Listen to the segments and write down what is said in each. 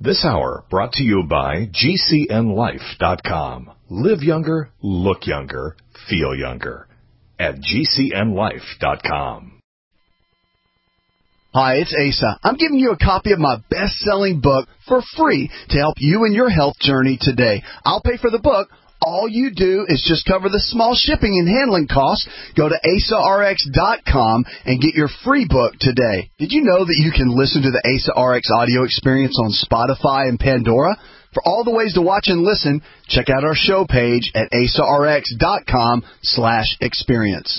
This hour brought to you by GCNLife.com. Live younger, look younger, feel younger at GCNLife.com. Hi, it's Asa. I'm giving you a copy of my best-selling book for free to help you in your health journey today. I'll pay for the book. All you do is just cover the small shipping and handling costs. Go to AsaRx.com and get your free book today. Did you know that you can listen to the AsaRx audio experience on Spotify and Pandora? For all the ways to watch and listen, check out our show page at AsaRx.com/experience.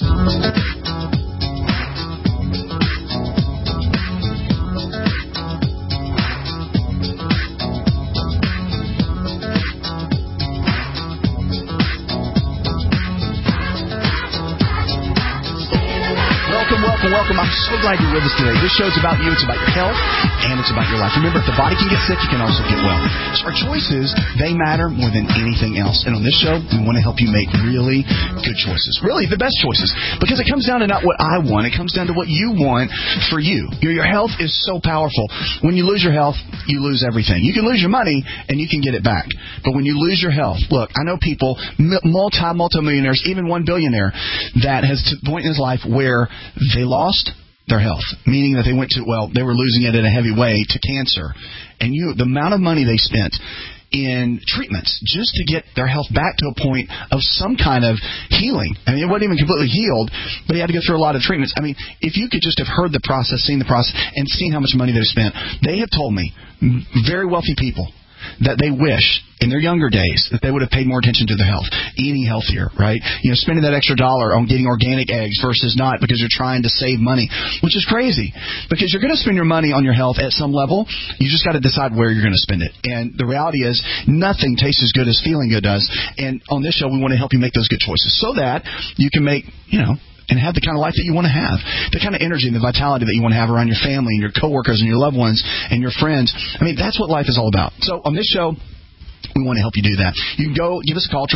Welcome. I'm so glad you're with us today. This show's about you. It's about your health, and it's about your life. Remember, if the body can get sick, you can also get well. So our choices, they matter more than anything else. And on this show, we want to help you make really good choices. Really, the best choices. Because it comes down to not what I want. It comes down to what you want for you. Your health is so powerful. When you lose your health, you lose everything. You can lose your money, and you can get it back. But when you lose your health, look, I know people, multi-millionaires, even one billionaire, that has to the point in his life where they lost their health, meaning that they went to, they were losing it in a heavy way to cancer. And the amount of money they spent in treatments just to get their health back to a point of some kind of healing. I mean, it wasn't even completely healed, but he had to go through a lot of treatments. I mean, if you could just have heard the process, seen the process, and seen how much money they spent, they have told me, very wealthy people, that they wish in their younger days that they would have paid more attention to their health, eating healthier, right? Spending that extra dollar on getting organic eggs versus not because you're trying to save money, which is crazy because you're going to spend your money on your health at some level. You just got to decide where you're going to spend it. And the reality is nothing tastes as good as feeling good does. And on this show, we want to help you make those good choices so that you can make, and have the kind of life that you want to have, the kind of energy and the vitality that you want to have around your family and your coworkers and your loved ones and your friends. I mean, that's what life is all about. So on this show, we want to help you do that. You can go give us a call,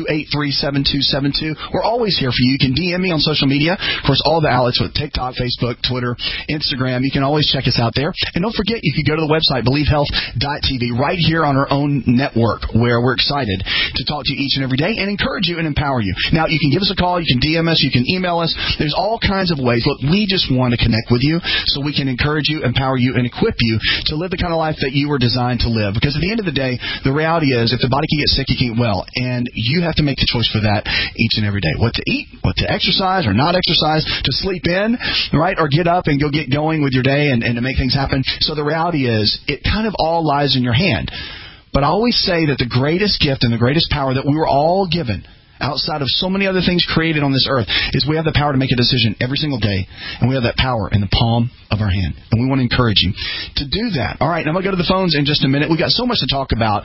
888-283-7272. We're always here for you. You can DM me on social media. Of course, all the outlets with TikTok, Facebook, Twitter, Instagram. You can always check us out there. And don't forget, you can go to the website, BelieveHealth.tv, right here on our own network, where we're excited to talk to you each and every day and encourage you and empower you. Now, you can give us a call. You can DM us. You can email us. There's all kinds of ways. Look, we just want to connect with you so we can encourage you, empower you, and equip you to live the kind of life that you were designed to live. Because at the end of the day, the reality is if the body can get sick, you can get well. And you have to make the choice for that each and every day. What to eat, what to exercise or not exercise, to sleep in, right, or get up and go get going with your day and to make things happen. So the reality is it kind of all lies in your hand. But I always say that the greatest gift and the greatest power that we were all given outside of so many other things created on this earth is we have the power to make a decision every single day, and we have that power in the palm of our hand. And we want to encourage you to do that. All right, now I'm going to go to the phones in just a minute. We've got so much to talk about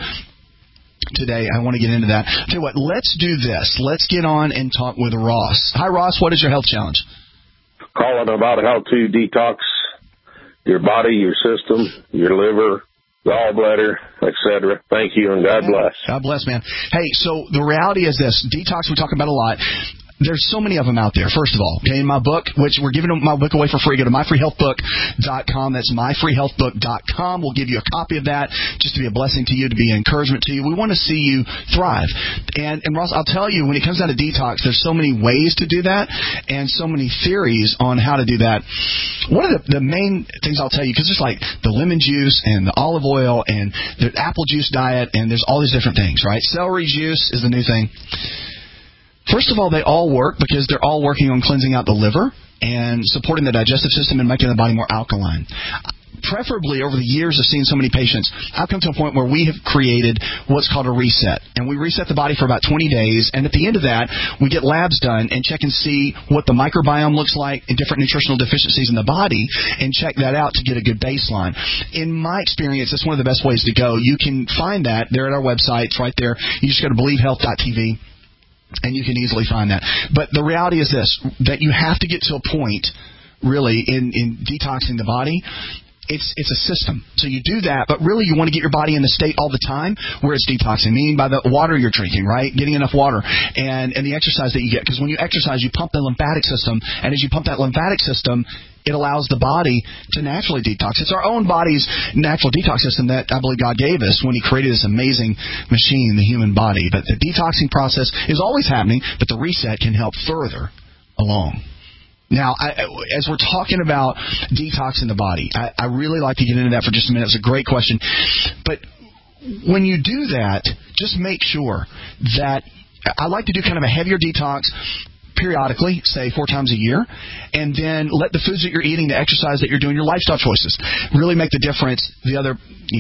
today. I want to get into that. Tell you what, let's do this. Let's get on and talk with Ross. Hi, Ross. What is your health challenge? Calling about how to detox your body, your system, your liver, gallbladder, etc. Thank you, and God bless. God bless, man. Hey, so the reality is this. Detox we talk about a lot. There's so many of them out there, first of all. Okay, in my book, which we're giving my book away for free, go to myfreehealthbook.com. That's myfreehealthbook.com. We'll give you a copy of that just to be a blessing to you, to be an encouragement to you. We want to see you thrive. And Ross, I'll tell you, when it comes down to detox, there's so many ways to do that and so many theories on how to do that. One of the main things I'll tell you, because there's like the lemon juice and the olive oil and the apple juice diet, and there's all these different things, right? Celery juice is the new thing. First of all, they all work because they're all working on cleansing out the liver and supporting the digestive system and making the body more alkaline. Preferably, over the years of seeing so many patients, I've come to a point where we have created what's called a reset. And we reset the body for about 20 days. And at the end of that, we get labs done and check and see what the microbiome looks like and different nutritional deficiencies in the body and check that out to get a good baseline. In my experience, that's one of the best ways to go. You can find that there at our website. It's right there. You just go to BelieveHealth.tv. And you can easily find that. But the reality is this, that you have to get to a point, really, in detoxing the body. It's a system. So you do that, but really you want to get your body in a state all the time where it's detoxing, meaning by the water you're drinking, right? Getting enough water and the exercise that you get. Because when you exercise, you pump the lymphatic system. And as you pump that lymphatic system, it allows the body to naturally detox. It's our own body's natural detox system that I believe God gave us when He created this amazing machine, the human body. But the detoxing process is always happening, but the reset can help further along. Now, as we're talking about detoxing the body, I really like to get into that for just a minute. It's a great question. But when you do that, just make sure that I like to do kind of a heavier detox periodically, say 4 times a year, and then let the foods that you're eating, the exercise that you're doing, your lifestyle choices really make the difference the other,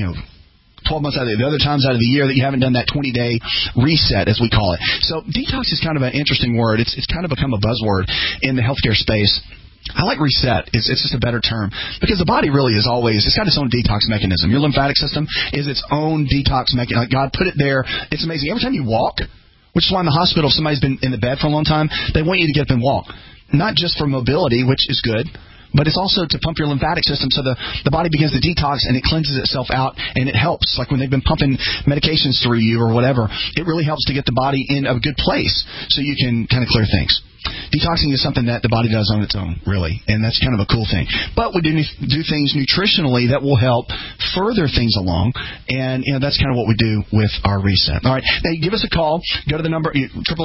12 months out of the other times out of the year that you haven't done that 20-day reset, as we call it. So detox is kind of an interesting word. It's kind of become a buzzword in the healthcare space. I like reset. It's just a better term because the body really is always, it's got its own detox mechanism. Your lymphatic system is its own detox mechanism. Like God put it there. It's amazing. Every time you walk, which is why in the hospital, if somebody's been in the bed for a long time, they want you to get up and walk. Not just for mobility, which is good, but it's also to pump your lymphatic system so the body begins to detox and it cleanses itself out and it helps. Like when they've been pumping medications through you or whatever, it really helps to get the body in a good place so you can kind of clear things. Detoxing is something that the body does on its own, really, and that's kind of a cool thing. But we do things nutritionally that will help further things along, and that's kind of what we do with our reset. All right, now give us a call. Go to the number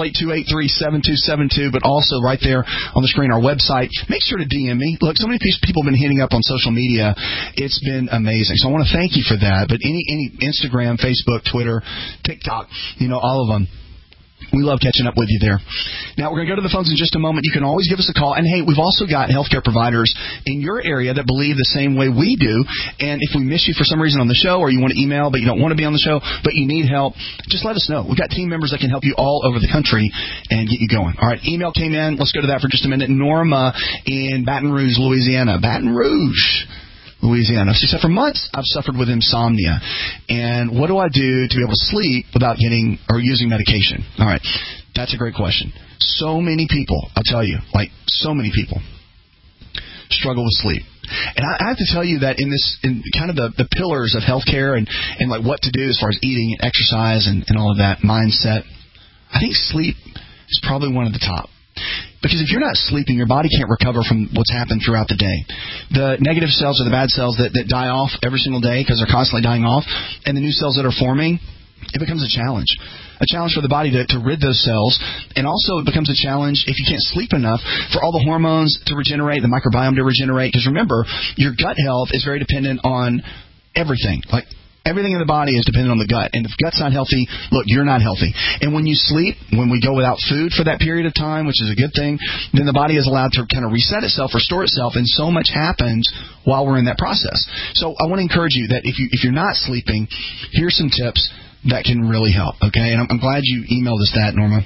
888-283-7272, but also right there on the screen, our website. Make sure to DM me. Look, so many people have been hitting up on social media. It's been amazing. So I want to thank you for that. But any Instagram, Facebook, Twitter, TikTok, all of them. We love catching up with you there. Now, we're going to go to the phones in just a moment. You can always give us a call. And, hey, we've also got healthcare providers in your area that believe the same way we do. And if we miss you for some reason on the show or you want to email but you don't want to be on the show but you need help, just let us know. We've got team members that can help you all over the country and get you going. All right, email came in. Let's go to that for just a minute. Norma in Baton Rouge, Louisiana. Baton Rouge, Louisiana. She said, for months, I've suffered with insomnia. And what do I do to be able to sleep without getting or using medication? All right. That's a great question. So many people, I'll tell you, so many people struggle with sleep. And I have to tell you that in kind of the pillars of healthcare and like what to do as far as eating and exercise and all of that mindset, I think sleep is probably one of the top. Because if you're not sleeping, your body can't recover from what's happened throughout the day. The negative cells or the bad cells that die off every single day because they're constantly dying off, and the new cells that are forming, it becomes a challenge. A challenge for the body to rid those cells. And also it becomes a challenge if you can't sleep enough for all the hormones to regenerate, the microbiome to regenerate. Because remember, your gut health is very dependent on everything. Like everything in the body is dependent on the gut. And if the gut's not healthy, look, you're not healthy. And when you sleep, when we go without food for that period of time, which is a good thing, then the body is allowed to kind of reset itself, restore itself, and so much happens while we're in that process. So I want to encourage you that if you're not sleeping, here's some tips that can really help, okay? And I'm glad you emailed us that, Norma.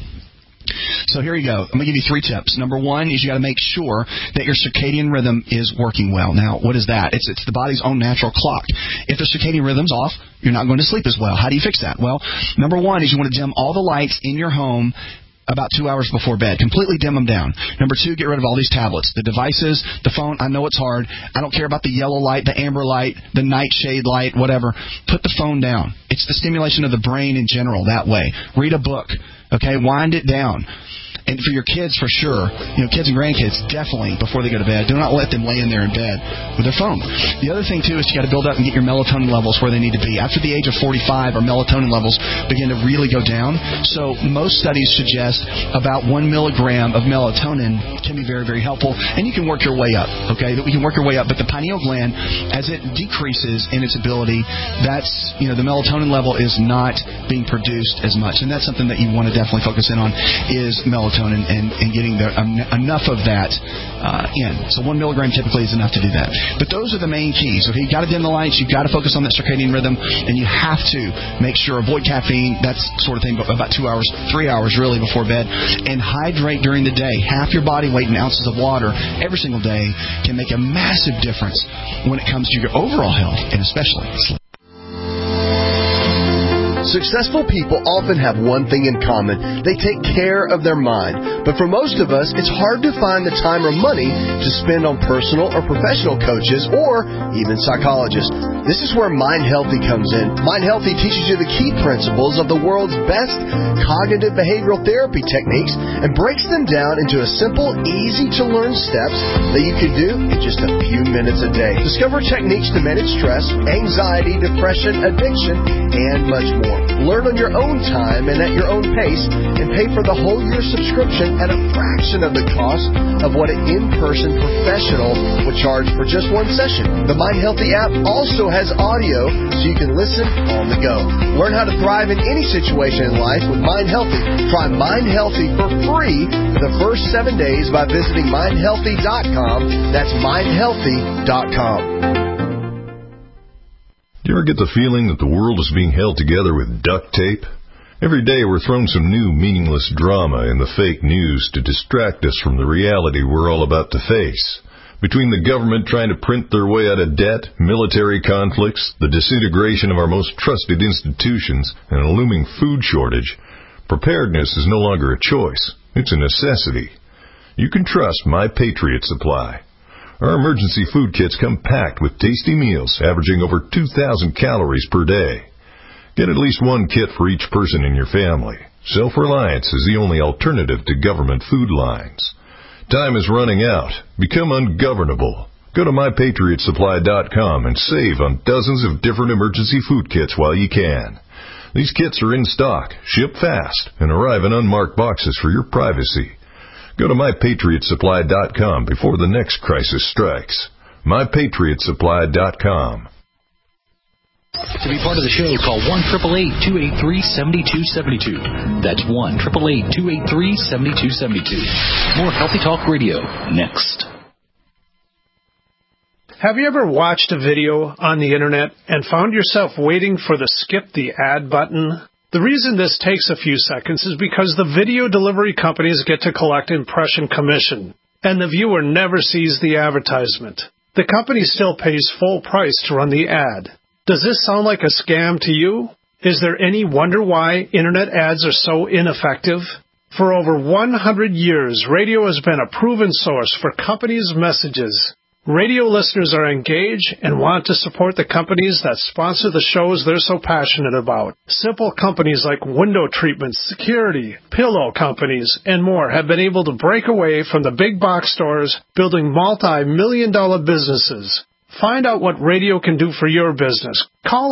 So here you go. I'm going to give you 3 tips. Number 1 is you got to make sure that your circadian rhythm is working well. Now, what is that? It's the body's own natural clock. If the circadian rhythm's off, you're not going to sleep as well. How do you fix that? Well, number 1 is you want to dim all the lights in your home about 2 hours before bed. Completely dim them down. Number 2, get rid of all these tablets. The devices, the phone, I know it's hard. I don't care about the yellow light, the amber light, the nightshade light, whatever. Put the phone down. It's the stimulation of the brain in general that way. Read a book. Okay, wind it down. And for your kids, for sure, kids and grandkids, definitely, before they go to bed, do not let them lay in there in bed with their phone. The other thing, too, is you got to build up and get your melatonin levels where they need to be. After the age of 45, our melatonin levels begin to really go down. So most studies suggest about 1 milligram of melatonin can be very, very helpful. And you can work your way up, okay? That we can work your way up. But the pineal gland, as it decreases in its ability, that's, the melatonin level is not being produced as much. And that's something that you want to definitely focus in on is melatonin. And getting enough of that in. So 1 milligram typically is enough to do that. But those are the main keys. Okay, you've got to dim the lights. You've got to focus on that circadian rhythm. And you have to make sure, avoid caffeine, that sort of thing, about 2 hours, 3 hours really before bed. And hydrate during the day. Half your body weight in ounces of water every single day can make a massive difference when it comes to your overall health and especially sleep. Successful people often have one thing in common. They take care of their mind. But for most of us, it's hard to find the time or money to spend on personal or professional coaches or even psychologists. This is where Mind Healthy comes in. Mind Healthy teaches you the key principles of the world's best cognitive behavioral therapy techniques and breaks them down into a simple, easy-to-learn steps that you can do in just a few minutes a day. Discover techniques to manage stress, anxiety, depression, addiction, and much more. Learn on your own time and at your own pace, and pay for the whole year subscription at a fraction of the cost of what an in-person professional would charge for just one session. The Mind Healthy app also has audio so you can listen on the go. Learn how to thrive in any situation in life with Mind Healthy. Try Mind Healthy for free for the first 7 days by visiting mindhealthy.com. That's mindhealthy.com. Do you ever get the feeling that the world is being held together with duct tape? Every day we're thrown some new meaningless drama in the fake news to distract us from the reality we're all about to face. Between the government trying to print their way out of debt, military conflicts, the disintegration of our most trusted institutions, and a looming food shortage, preparedness is no longer a choice. It's a necessity. You can trust My Patriot Supply. Our emergency food kits come packed with tasty meals averaging over 2,000 calories per day. Get at least one kit for each person in your family. Self-reliance is the only alternative to government food lines. Time is running out. Become ungovernable. Go to MyPatriotSupply.com and save on dozens of different emergency food kits while you can. These kits are in stock, ship fast, and arrive in unmarked boxes for your privacy. Go to MyPatriotSupply.com before the next crisis strikes. MyPatriotSupply.com. To be part of the show, call 1-888-283-7272. That's 1-888-283-7272. More Healthy Talk Radio next. Have you ever watched a video on the internet and found yourself waiting for the skip the ad button? The reason this takes a few seconds is because the video delivery companies get to collect impression commission, and the viewer never sees the advertisement. The company still pays full price to run the ad. Does this sound like a scam to you? Is there any wonder why internet ads are so ineffective? For over 100 years, radio has been a proven source for companies' messages. Radio listeners are engaged and want to support the companies that sponsor the shows they're so passionate about. Simple companies like window treatments, security, pillow companies, and more have been able to break away from the big box stores, building multi-million-dollar businesses. Find out what radio can do for your business. Call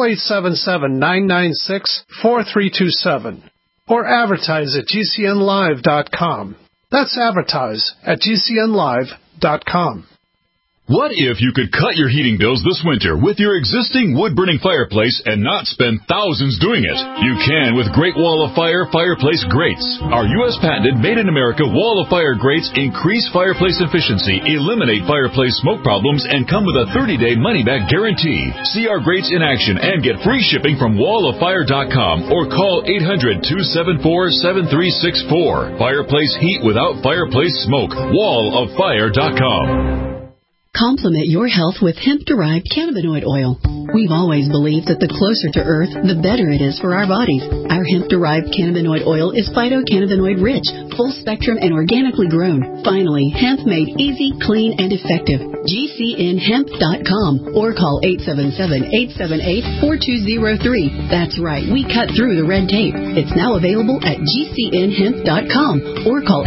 877-996-4327 or advertise at GCNlive.com. That's advertise at GCNlive.com. What if you could cut your heating bills this winter with your existing wood-burning fireplace and not spend thousands doing it? You can with Great Wall of Fire fireplace grates. Our U.S. patented made-in-America Wall of Fire grates increase fireplace efficiency, eliminate fireplace smoke problems, and come with a 30-day money-back guarantee. See our grates in action and get free shipping from walloffire.com or call 800-274-7364. Fireplace heat without fireplace smoke. walloffire.com. Complement your health with hemp-derived cannabinoid oil. We've always believed that the closer to Earth, the better it is for our bodies. Our hemp-derived cannabinoid oil is phytocannabinoid-rich, full-spectrum, and organically grown. Finally, hemp made easy, clean, and effective. GCNhemp.com or call 877-878-4203. That's right, we cut through the red tape. It's now available at GCNhemp.com or call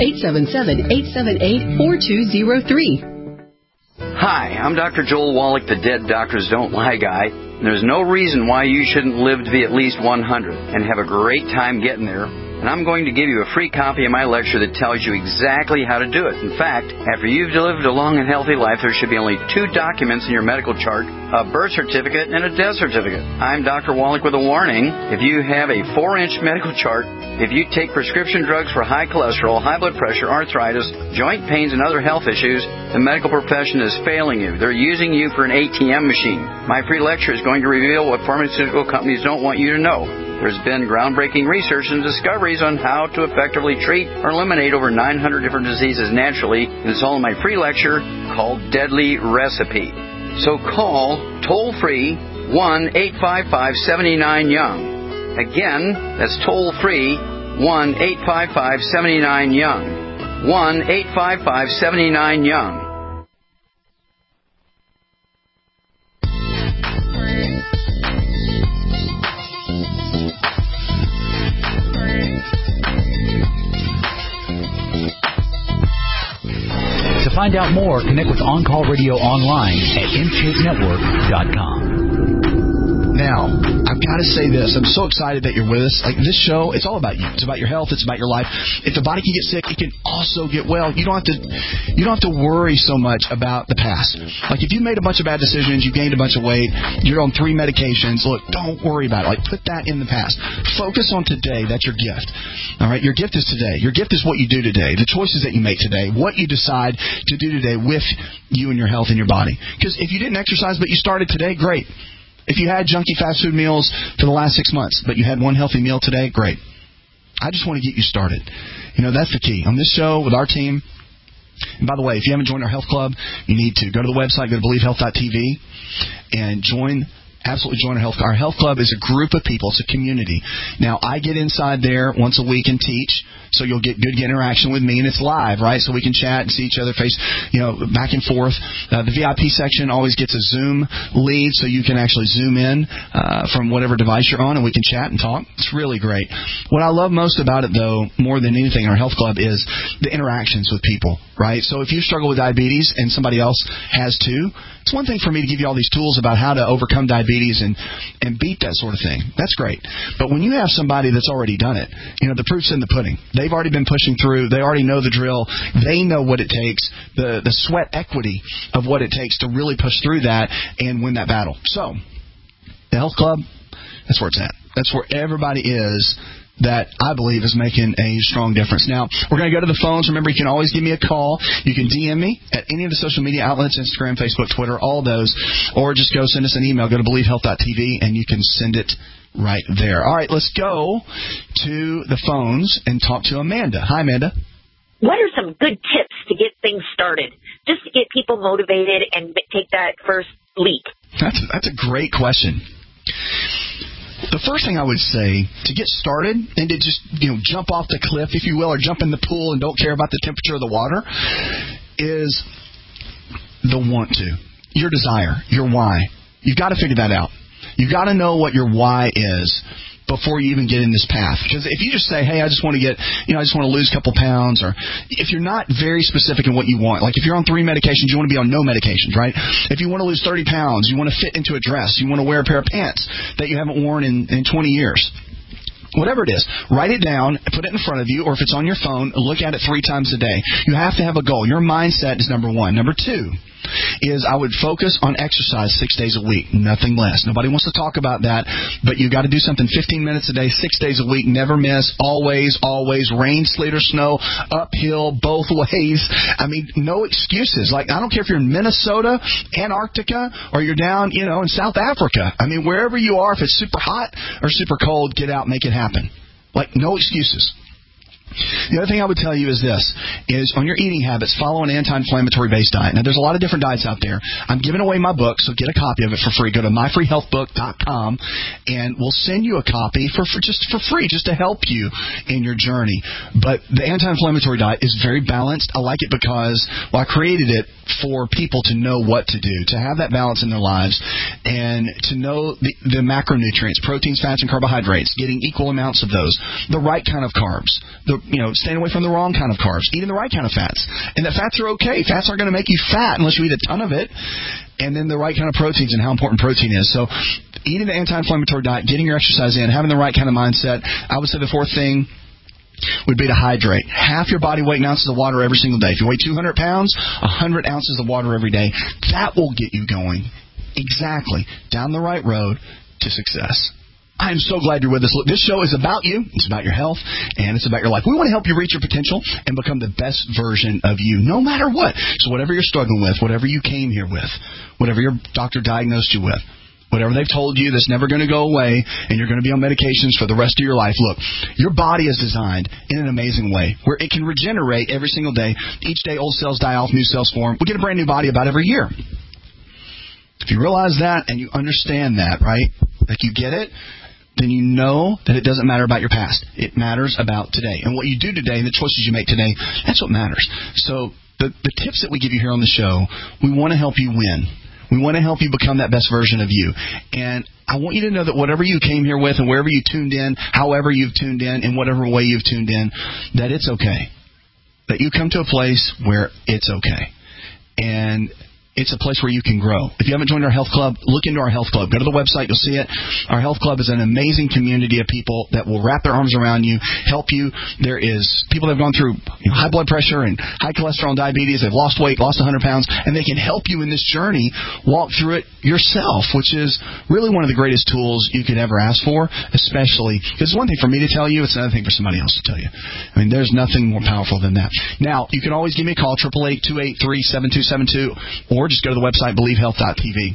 877-878-4203. Hi, I'm Dr. Joel Wallach, the Dead Doctors Don't Lie guy. There's no reason why you shouldn't live to be at least 100 and have a great time getting there. And I'm going to give you a free copy of my lecture that tells you exactly how to do it. In fact, after you've lived a long and healthy life, there should be only 2 documents in your medical chart, a birth certificate and a death certificate. I'm Dr. Wallach with a warning. If you have a 4-inch medical chart, if you take prescription drugs for high cholesterol, high blood pressure, arthritis, joint pains, and other health issues, the medical profession is failing you. They're using you for an ATM machine. My free lecture is going to reveal what pharmaceutical companies don't want you to know. There's been groundbreaking research and discoveries on how to effectively treat or eliminate over 900 different diseases naturally, and it's all in my free lecture called Deadly Recipe. So call toll-free 1-855-79-YOUNG. Again, that's toll-free 1-855-79-YOUNG. 1-855-79-YOUNG. find out more, connect with On-Call Radio online at InShapeNetwork.com. Now, I've got to say this. I'm so excited that you're with us. Like, this show, it's all about you. It's about your health. It's about your life. If the body can get sick, it can also get well. You don't have to worry so much about the past. Like, if you made a bunch of bad decisions, you gained a bunch of weight, you're on 3 medications, look, don't worry about it. Like, put that in the past. Focus on today. That's your gift. All right? Your gift is today. Your gift is what you do today, the choices that you make today, what you decide to do today with you and your health and your body. Because if you didn't exercise but you started today, great. If you had junky fast food meals for the last 6 months, but you had one healthy meal today, great. I just want to get you started. That's the key. On this show with our team, and by the way, if you haven't joined our health club, you need to go to the website, go to BelieveHealth.tv, and absolutely join our health club. Our health club is a group of people. It's a community. Now, I get inside there once a week and teach, so you'll get good interaction with me, and it's live, right? So we can chat and see each other back and forth. The VIP section always gets a Zoom lead, so you can actually zoom in from whatever device you're on, and we can chat and talk. It's really great. What I love most about it, though, more than anything in our health club, is the interactions with people, right? So if you struggle with diabetes and somebody else has too, it's one thing for me to give you all these tools about how to overcome diabetes and beat that sort of thing. That's great. But when you have somebody that's already done it, the proof's in the pudding. They've already been pushing through. They already know the drill. They know what it takes, the sweat equity of what it takes to really push through that and win that battle. So, the health club, that's where it's at. That's where everybody is that I believe is making a strong difference. Now, we're going to go to the phones. Remember, you can always give me a call. You can DM me at any of the social media outlets, Instagram, Facebook, Twitter, all those, or just go send us an email. Go to BelieveHealth.tv, and you can send it right there. All right, let's go to the phones and talk to Amanda. Hi, Amanda. What are some good tips to get things started, just to get people motivated and take that first leap? That's a great question. The first thing I would say to get started and to just jump off the cliff, if you will, or jump in the pool and don't care about the temperature of the water, is the want to, your desire, your why. You've got to figure that out. You've got to know what your why is before you even get in this path. Because if you just say, hey, I just want to lose a couple pounds, or if you're not very specific in what you want, like if you're on 3 medications, you want to be on no medications, right? If you want to lose 30 pounds, you want to fit into a dress, you want to wear a pair of pants that you haven't worn in 20 years. Whatever it is, write it down, put it in front of you, or if it's on your phone, look at it 3 times a day. You have to have a goal. Your mindset is number 1. Number 2 is I would focus on exercise 6 days a week, nothing less. Nobody wants to talk about that, but you got to do something 15 minutes a day, 6 days a week, never miss, always, rain, sleet, or snow, uphill, both ways. I mean, no excuses. Like, I don't care if you're in Minnesota, Antarctica, or you're down, in South Africa. I mean, wherever you are, if it's super hot or super cold, get out, make it happen. Like, no excuses. The other thing I would tell you is this, is on your eating habits, follow an anti-inflammatory based diet. Now, there's a lot of different diets out there. I'm giving away my book, so get a copy of it for free. Go to myfreehealthbook.com, and we'll send you a copy for free, just to help you in your journey. But the anti-inflammatory diet is very balanced. I like it because, I created it for people to know what to do, to have that balance in their lives, and to know the macronutrients, proteins, fats, and carbohydrates, getting equal amounts of those, the right kind of carbs, staying away from the wrong kind of carbs, eating the right kind of fats. And that fats are okay. Fats aren't going to make you fat unless you eat a ton of it. And then the right kind of proteins and how important protein is. So eating the anti-inflammatory diet, getting your exercise in, having the right kind of mindset. I would say the fourth thing would be to hydrate. Half your body weight in ounces of water every single day. If you weigh 200 pounds, 100 ounces of water every day. That will get you going exactly down the right road to success. I'm so glad you're with us. Look, this show is about you. It's about your health, and it's about your life. We want to help you reach your potential and become the best version of you, no matter what. So whatever you're struggling with, whatever you came here with, whatever your doctor diagnosed you with, whatever they've told you that's never going to go away, and you're going to be on medications for the rest of your life, look, your body is designed in an amazing way where it can regenerate every single day. Each day, old cells die off, new cells form. We get a brand new body about every year. If you realize that and you understand that, right, like you get it, then you know that it doesn't matter about your past. It matters about today. And what you do today, the choices you make today, that's what matters. So the tips that we give you here on the show, we want to help you win. We want to help you become that best version of you. And I want you to know that whatever you came here with and wherever you tuned in, however you've tuned in whatever way you've tuned in, that it's okay. That you come to a place where it's okay. and it's a place where you can grow. If you haven't joined our health club, look into our health club. Go to the website. You'll see it. Our health club is an amazing community of people that will wrap their arms around you, help you. There is people that have gone through high blood pressure and high cholesterol and diabetes. They've lost weight, lost 100 pounds, and they can help you in this journey, walk through it yourself, which is really one of the greatest tools you could ever ask for, especially because it's one thing for me to tell you, it's another thing for somebody else to tell you. I mean, there's nothing more powerful than that. Now, you can always give me a call, 888-283-7272, or just go to the website, believehealth.tv.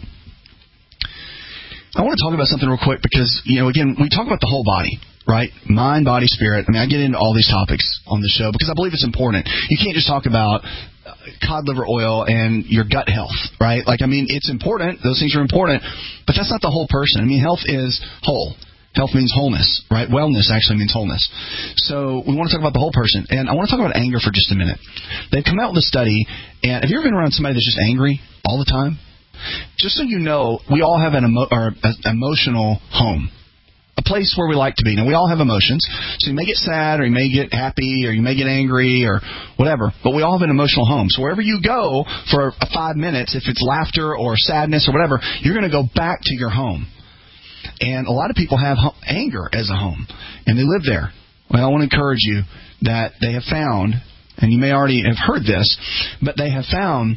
I want to talk about something real quick because, again, we talk about the whole body, right? Mind, body, spirit. I mean, I get into all these topics on the show because I believe it's important. You can't just talk about cod liver oil and your gut health, right? It's important. Those things are important, but that's not the whole person. I mean, health is whole. Health means wholeness, right? Wellness actually means wholeness. So we want to talk about the whole person. And I want to talk about anger for just a minute. They've come out with a study, and have you ever been around somebody that's just angry all the time? Just so you know, we all have an emotional home, a place where we like to be. Now, we all have emotions. So you may get sad, or you may get happy, or you may get angry, or whatever. But we all have an emotional home. So wherever you go for 5 minutes, if it's laughter or sadness or whatever, you're going to go back to your home. And a lot of people have anger as a home, and they live there. Well, I want to encourage you that they have found, and you may already have heard this, but they have found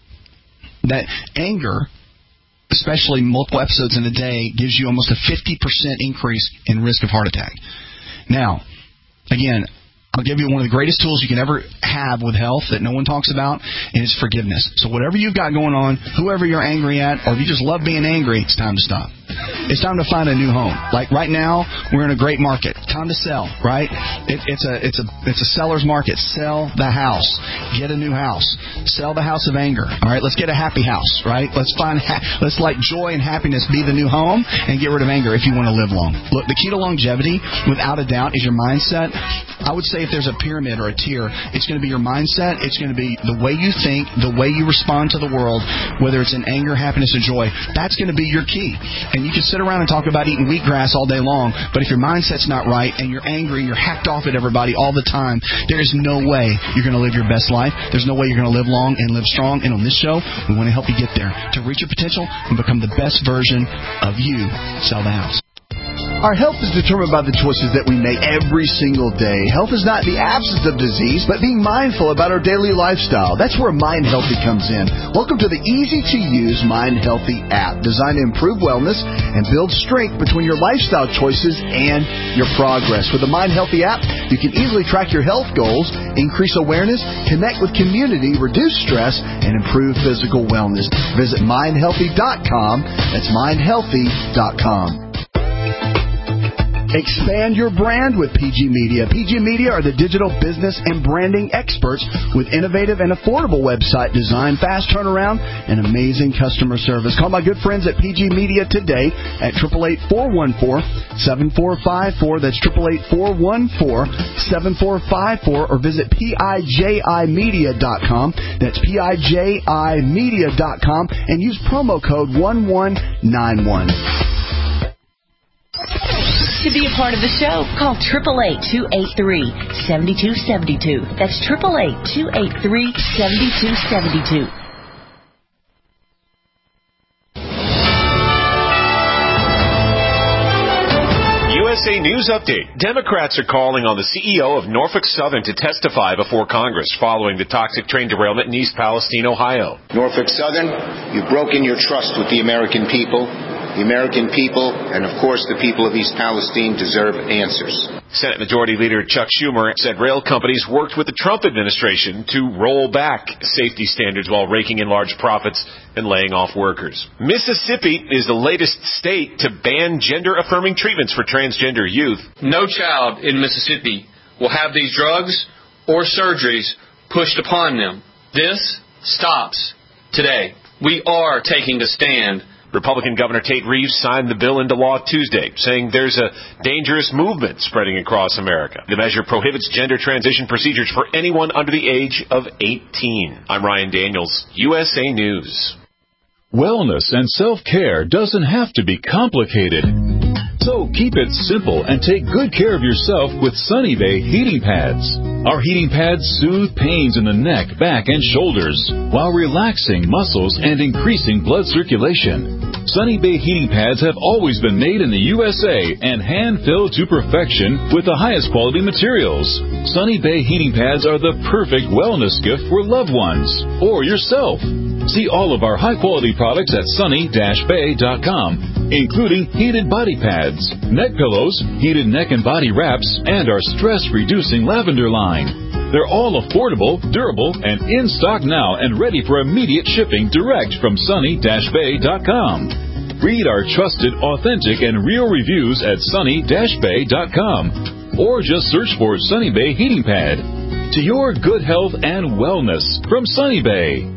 that anger, especially multiple episodes in a day, gives you almost a 50% increase in risk of heart attack. Now, again, I'll give you one of the greatest tools you can ever have with health that no one talks about, and it's forgiveness. So whatever you've got going on, whoever you're angry at, or if you just love being angry, it's time to stop. It's time to find a new home. Like right now, we're in a great market. Time to sell, right? It's a seller's market. Sell the house. Get a new house. Sell the house of anger. All right, let's get a happy house, right? Let's let joy and happiness be the new home, and get rid of anger if you want to live long. Look, the key to longevity, without a doubt, is your mindset. I would say if there's a pyramid or a tier, it's going to be your mindset. It's going to be the way you think, the way you respond to the world, whether it's in anger, happiness, or joy. That's going to be your key. And you can sit around and talk about eating wheatgrass all day long, but if your mindset's not right and you're angry, you're hacked off at everybody all the time, there is no way you're going to live your best life. There's no way you're going to live long and live strong. And on this show, we want to help you get there. To reach your potential and become the best version of you, sell the house. Our health is determined by the choices that we make every single day. Health is not the absence of disease, but being mindful about our daily lifestyle. That's where Mind Healthy comes in. Welcome to the easy-to-use Mind Healthy app, designed to improve wellness and build strength between your lifestyle choices and your progress. With the Mind Healthy app, you can easily track your health goals, increase awareness, connect with community, reduce stress, and improve physical wellness. Visit mindhealthy.com. That's mindhealthy.com. Expand your brand with PG Media. PG Media are the digital business and branding experts with innovative and affordable website design, fast turnaround, and amazing customer service. Call my good friends at PG Media today at 888-414-7454. That's 888-414-7454. Or visit PIJImedia.com. That's PIJImedia.com and use promo code 1191. To be a part of the show, call 888-283-7272. That's 888-283-7272. USA News Update. Democrats are calling on the CEO of Norfolk Southern to testify before Congress following the toxic train derailment in East Palestine, Ohio. Norfolk Southern, you've broken your trust with the American people. The American people, and of course the people of East Palestine, deserve answers. Senate Majority Leader Chuck Schumer said rail companies worked with the Trump administration to roll back safety standards while raking in large profits and laying off workers. Mississippi is the latest state to ban gender-affirming treatments for transgender youth. No child in Mississippi will have these drugs or surgeries pushed upon them. This stops today. We are taking a stand. Republican Governor Tate Reeves signed the bill into law Tuesday, saying there's a dangerous movement spreading across America. The measure prohibits gender transition procedures for anyone under the age of 18. I'm Ryan Daniels, USA News. Wellness and self-care doesn't have to be complicated. So keep it simple and take good care of yourself with Sunny Bay heating pads. Our heating pads soothe pains in the neck, back, and shoulders while relaxing muscles and increasing blood circulation. Sunny Bay heating pads have always been made in the USA and hand-filled to perfection with the highest quality materials. Sunny Bay heating pads are the perfect wellness gift for loved ones or yourself. See all of our high-quality products at sunny-bay.com, including heated body pads, neck pillows, heated neck and body wraps, and our stress-reducing lavender line. They're all affordable, durable, and in stock now and ready for immediate shipping direct from sunny-bay.com. Read our trusted, authentic, and real reviews at sunny-bay.com or just search for Sunny Bay Heating Pad. To your good health and wellness from Sunny Bay.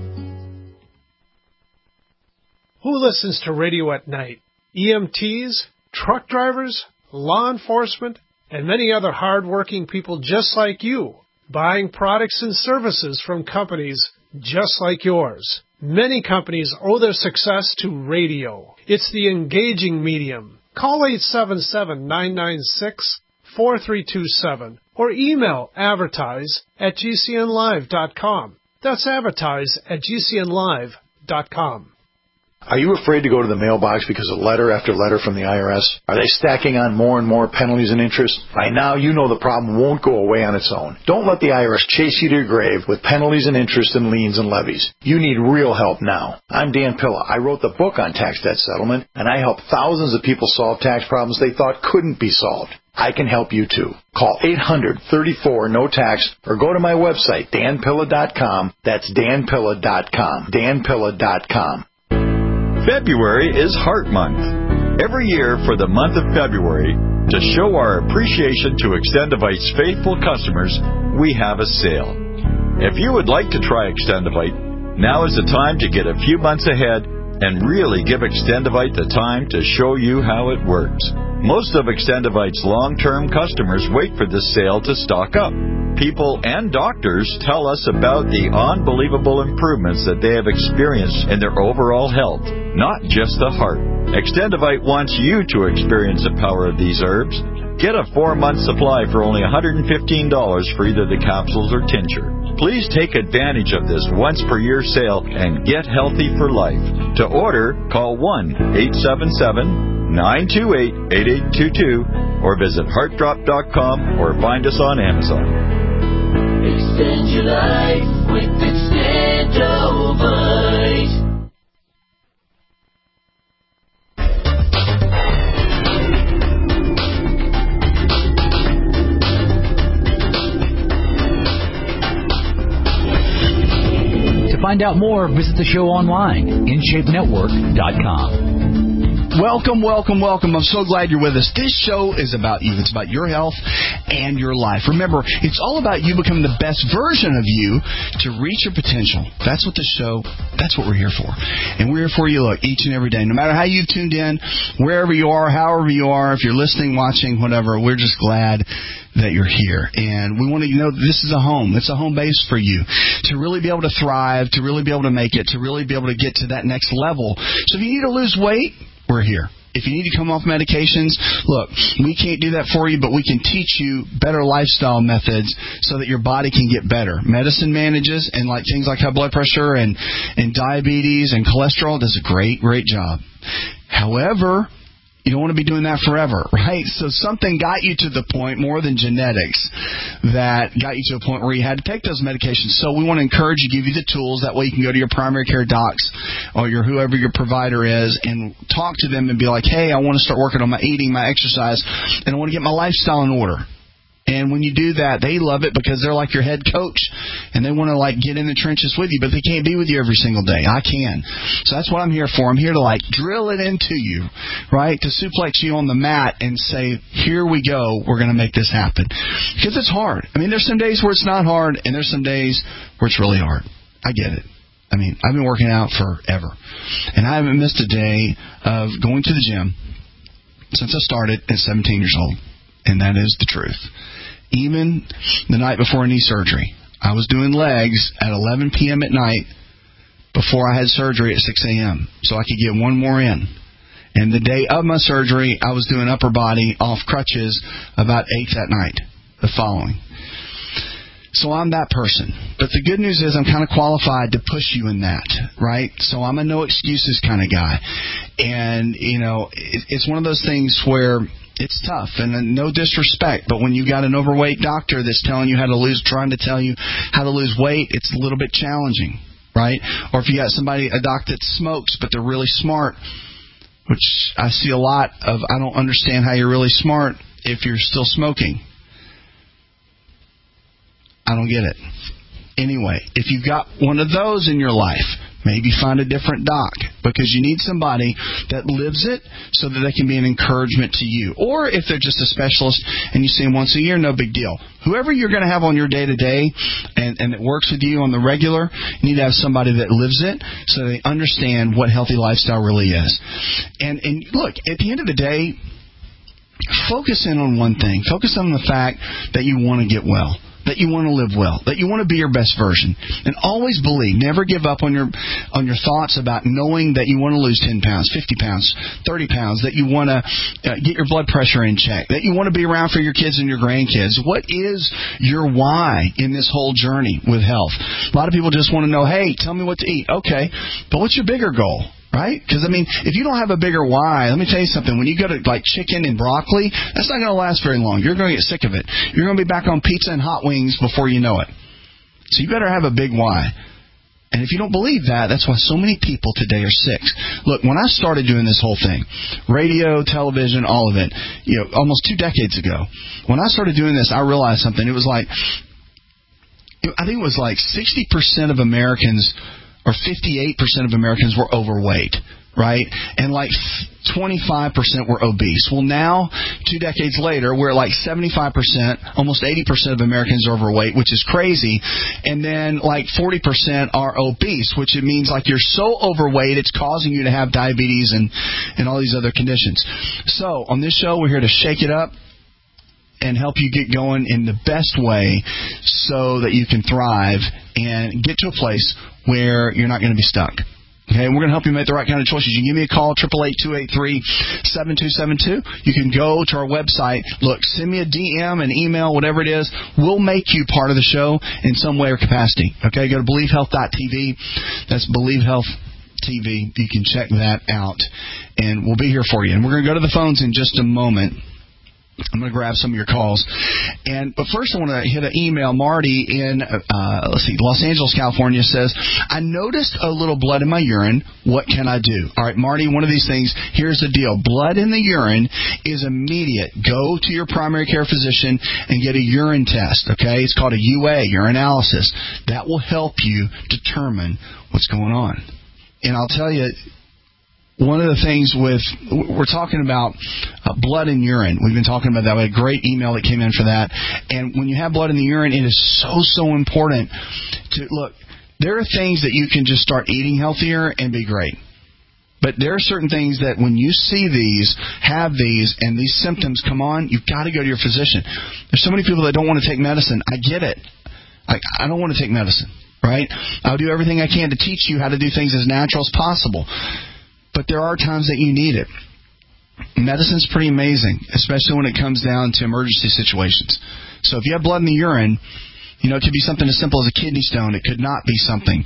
Who listens to radio at night? EMTs, truck drivers, law enforcement, and many other hard-working people just like you, buying products and services from companies just like yours. Many companies owe their success to radio. It's the engaging medium. Call 877-996-4327 or email advertise@gcnlive.com. That's advertise@gcnlive.com. Are you afraid to go to the mailbox because of letter after letter from the IRS? Are they stacking on more and more penalties and interest? By now, you know the problem won't go away on its own. Don't let the IRS chase you to your grave with penalties and interest and liens and levies. You need real help now. I'm Dan Pilla. I wrote the book on tax debt settlement, and I help thousands of people solve tax problems they thought couldn't be solved. I can help you too. Call 800-34-NO-TAX or go to my website, danpilla.com. That's danpilla.com. danpilla.com. February is Heart Month. Every year for the month of February, to show our appreciation to Extendivite's faithful customers, we have a sale. If you would like to try Extendivite, now is the time to get a few months ahead and really give Extendivite the time to show you how it works. Most of Extendivite's long-term customers wait for this sale to stock up. People and doctors tell us about the unbelievable improvements that they have experienced in their overall health, not just the heart. Extendivite wants you to experience the power of these herbs. Get a 4-month supply for only $115 for either the capsules or tincture. Please take advantage of this once-per-year sale and get healthy for life. To order, call 1-877-928-8822 or visit heartdrop.com or find us on Amazon. Extend your life with Extendovite. To find out more, visit the show online, InShapeNetwork.com. Welcome. I'm so glad you're with us. This show is about you. It's about your health and your life. Remember, it's all about you becoming the best version of you to reach your potential. That's what that's what we're here for. And we're here for you, look, each and every day. No matter how you've tuned in, wherever you are, however you are, if you're listening, watching, whatever, we're just glad that you're here. And we want to know that this is a home. It's a home base for you to really be able to thrive, to really be able to make it, to really be able to get to that next level. So if you need to lose weight, we're here. If you need to come off medications, look, we can't do that for you, but we can teach you better lifestyle methods so that your body can get better. Medicine manages, and like things like high blood pressure and diabetes and cholesterol does a great job. However, you don't want to be doing that forever, right? So something got you to the point, more than genetics, that got you to a point where you had to take those medications. So we want to encourage you, give you the tools. That way you can go to your primary care docs or whoever your provider is and talk to them and be like, hey, I want to start working on my eating, my exercise, and I want to get my lifestyle in order. And when you do that, they love it because they're like your head coach, and they want to get in the trenches with you, but they can't be with you every single day. I can. So that's what I'm here for. I'm here to drill it into you, right? To suplex you on the mat and say, here we go. We're going to make this happen. Because it's hard. I mean, there's some days where it's not hard, and there's some days where it's really hard. I get it. I mean, I've been working out forever, and I haven't missed a day of going to the gym since I started at 17 years old, and that is the truth. Even the night before knee surgery, I was doing legs at 11 p.m. at night before I had surgery at 6 a.m. so I could get one more in. And the day of my surgery, I was doing upper body off crutches about 8 that night, the following. So I'm that person. But the good news is I'm kind of qualified to push you in that, right? So I'm a no excuses kind of guy. And, it's one of those things where it's tough, and no disrespect, but when you got an overweight doctor that's trying to tell you how to lose weight, it's a little bit challenging, right? Or if you got a doc that smokes, but they're really smart, which I see a lot of, I don't understand how you're really smart if you're still smoking. I don't get it. Anyway, if you've got one of those in your life, maybe find a different doc, because you need somebody that lives it so that they can be an encouragement to you. Or if they're just a specialist and you see them once a year, no big deal. Whoever you're going to have on your day-to-day and that works with you on the regular, you need to have somebody that lives it so they understand what healthy lifestyle really is. And look, at the end of the day, focus in on one thing. Focus on the fact that you want to get well, that you want to live well, that you want to be your best version. And always believe, never give up on your thoughts about knowing that you want to lose 10 pounds, 50 pounds, 30 pounds, that you want to get your blood pressure in check, that you want to be around for your kids and your grandkids. What is your why in this whole journey with health? A lot of people just want to know, hey, tell me what to eat. Okay, but what's your bigger goal? Right? Because, if you don't have a bigger why, let me tell you something. When you go to, chicken and broccoli, that's not going to last very long. You're going to get sick of it. You're going to be back on pizza and hot wings before you know it. So you better have a big why. And if you don't believe that, that's why so many people today are sick. Look, when I started doing this whole thing, radio, television, all of it, almost 2 decades ago, when I started doing this, I realized something. It was I think it was 60% of Americans, or 58% of Americans were overweight, right? And 25% were obese. Well, now, 2 decades later, we're 75%, almost 80% of Americans are overweight, which is crazy. And then 40% are obese, which it means you're so overweight it's causing you to have diabetes and all these other conditions. So, on this show, we're here to shake it up and help you get going in the best way so that you can thrive and get to a place where you're not going to be stuck. Okay, and we're going to help you make the right kind of choices. You can give me a call, 888-283-7272. You can go to our website. Look, send me a DM, an email, whatever it is. We'll make you part of the show in some way or capacity. Okay, go to BelieveHealth.tv. That's Believe Health TV. You can check that out, and we'll be here for you. And we're going to go to the phones in just a moment. I'm going to grab some of your calls. But first I want to hit an email. Marty in, Los Angeles, California says, I noticed a little blood in my urine. What can I do? All right, Marty, one of these things, here's the deal. Blood in the urine is immediate. Go to your primary care physician and get a urine test, okay? It's called a UA, urinalysis. That will help you determine what's going on. And I'll tell you, one of the things we're talking about blood in urine. We've been talking about that. We had a great email that came in for that. And when you have blood in the urine, it is so important to, look, there are things that you can just start eating healthier and be great. But there are certain things that when you see these, have these, and these symptoms come on, you've got to go to your physician. There's so many people that don't want to take medicine. I get it. I don't want to take medicine, right? I'll do everything I can to teach you how to do things as natural as possible. But there are times that you need it. Medicine's pretty amazing, especially when it comes down to emergency situations. So if you have blood in the urine, it could be something as simple as a kidney stone. It could not be something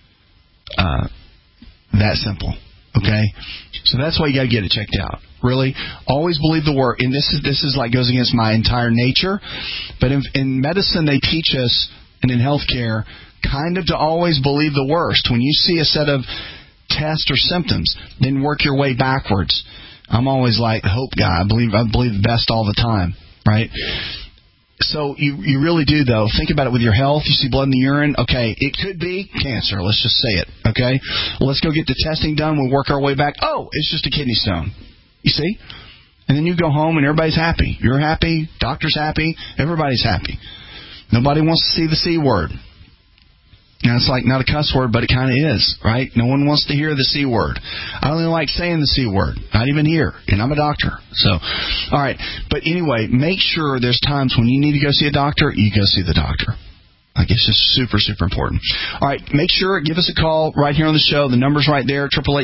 that simple. Okay? So that's why you got to get it checked out. Really, always believe the work. And this is goes against my entire nature. But in medicine, they teach us, and in healthcare, kind of to always believe the worst. When you see a set of tests or symptoms, then work your way backwards. I'm always hope guy. I believe the best all the time, right? So you really do, though. Think about it with your health. You see blood in the urine. Okay, it could be cancer. Let's just say it, okay? Well, let's go get the testing done. We'll work our way back. Oh, it's just a kidney stone. You see? And then you go home and everybody's happy. You're happy. Doctor's happy. Everybody's happy. Nobody wants to see the C word. Now, it's not a cuss word, but it kind of is, right? No one wants to hear the C word. I don't even like saying the C word, not even here, and I'm a doctor. So, all right. But anyway, make sure there's times when you need to go see a doctor, you go see the doctor. Like, it's just super, super important. All right, make sure, give us a call right here on the show. The number's right there,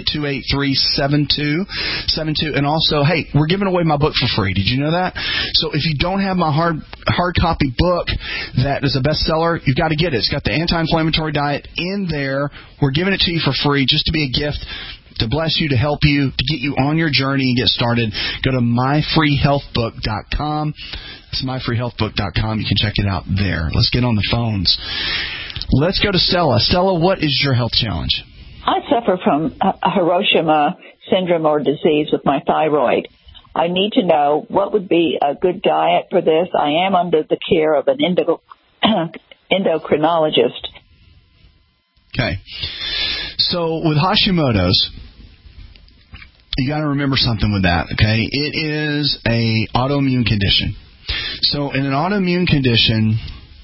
888-283-7272. And also, hey, we're giving away my book for free. Did you know that? So if you don't have my hard copy book that is a bestseller, you've got to get it. It's got the anti-inflammatory diet in there. We're giving it to you for free just to be a gift, to bless you, to help you, to get you on your journey and get started. Go to myfreehealthbook.com. It's myfreehealthbook.com. You can check it out there. Let's get on the phones. Let's go to Stella. Stella, what is your health challenge? I suffer from Hiroshima syndrome or disease with my thyroid. I need to know what would be a good diet for this. I am under the care of an endocrinologist. Okay. So with Hashimoto's, you got to remember something with that, okay? It is a autoimmune condition. So in an autoimmune condition,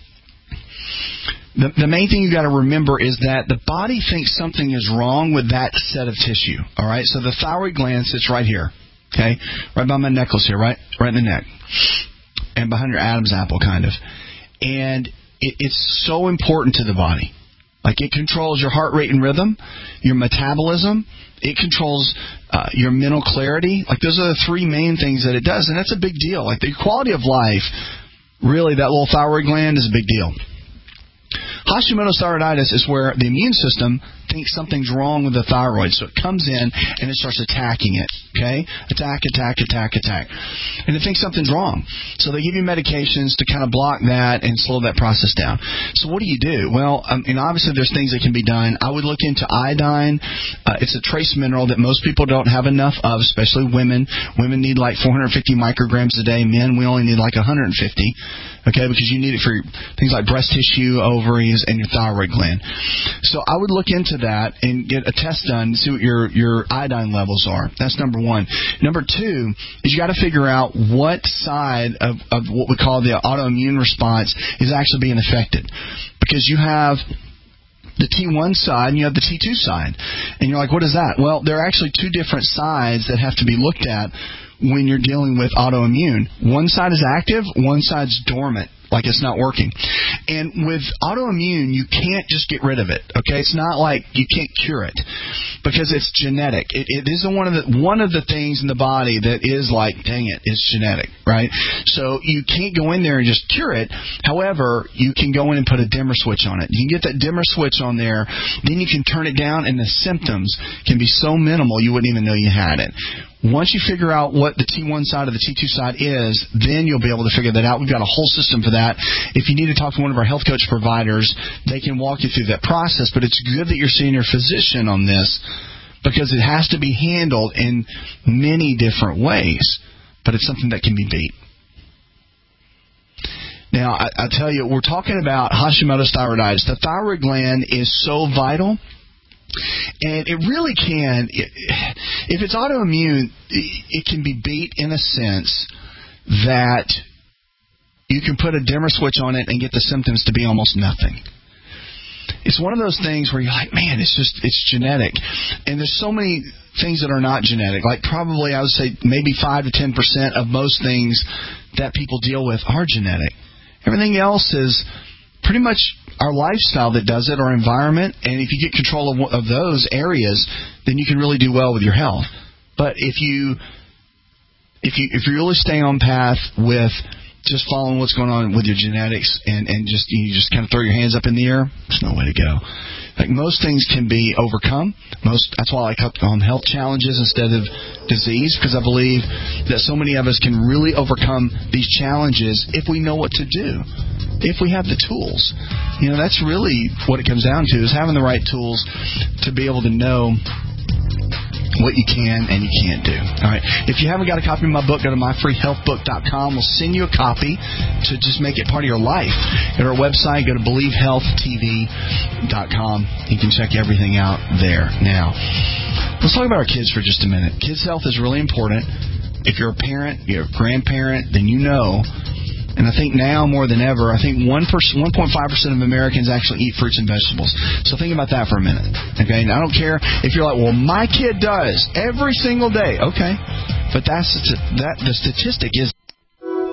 the main thing you got to remember is that the body thinks something is wrong with that set of tissue, all right? So the thyroid gland sits right here, okay? Right by my necklace here, right in the neck, and behind your Adam's apple, kind of. And it's so important to the body. Like, it controls your heart rate and rhythm, your metabolism. It controls your mental clarity. Like, those are the three main things that it does, and that's a big deal. Like, the quality of life, really, that little thyroid gland is a big deal. Hashimoto's thyroiditis is where the immune system thinks something's wrong with the thyroid, so it comes in and it starts attacking it, okay? Attack. And it thinks something's wrong. So they give you medications to kind of block that and slow that process down. So what do you do? Well, obviously there's things that can be done. I would look into iodine. It's a trace mineral that most people don't have enough of, especially women. Women need like 450 micrograms a day. Men, we only need like 150, okay, because you need it for things like breast tissue, ovaries, and your thyroid gland. So I would look into that and get a test done to see what your iodine levels are. That's number one. Number two is you got to figure out what side of what we call the autoimmune response is actually being affected. Because you have the T1 side and you have the T2 side. And you're like, what is that? Well, there are actually two different sides that have to be looked at when you're dealing with autoimmune. One side is active, one side's dormant, like it's not working. And with autoimmune, you can't just get rid of it, okay? It's not like you can't cure it because it's genetic. It is one of the things in the body that is like, dang it, it's genetic, right? So you can't go in there and just cure it. However, you can go in and put a dimmer switch on it. You can get that dimmer switch on there, then you can turn it down, and the symptoms can be so minimal you wouldn't even know you had it. Once you figure out what the T1 side or the T2 side is, then you'll be able to figure that out. We've got a whole system for that. If you need to talk to one of our health coach providers, they can walk you through that process. But it's good that you're seeing your physician on this because it has to be handled in many different ways. But it's something that can be beat. Now, I tell you, we're talking about Hashimoto's thyroiditis. The thyroid gland is so vital. And it really can, if it's autoimmune, it can be beat in a sense that you can put a dimmer switch on it and get the symptoms to be almost nothing. It's one of those things where you're like, man, it's genetic. And there's so many things that are not genetic. Like probably, I would say, maybe 5 to 10% of most things that people deal with are genetic. Everything else is pretty much our lifestyle that does it, our environment, and if you get control of those areas, then you can really do well with your health. But if you really stay on path with just following what's going on with your genetics and you just kind of throw your hands up in the air, there's no way to go. Like most things can be overcome. That's why I like on health challenges instead of disease, because I believe that so many of us can really overcome these challenges if we know what to do, if we have the tools. You know, that's really what it comes down to, is having the right tools to be able to know what you can and you can't do. All right. If you haven't got a copy of my book, go to myfreehealthbook.com. We'll send you a copy to just make it part of your life. At our website, go to believehealthtv.com. You can check everything out there. Now, let's talk about our kids for just a minute. Kids' health is really important. If you're a parent, you're a grandparent, then you know. And I think now more than ever, I think 1.5% of Americans actually eat fruits and vegetables. So think about that for a minute. Okay, and I don't care if you're like, well, my kid does every single day. Okay, but the statistic is.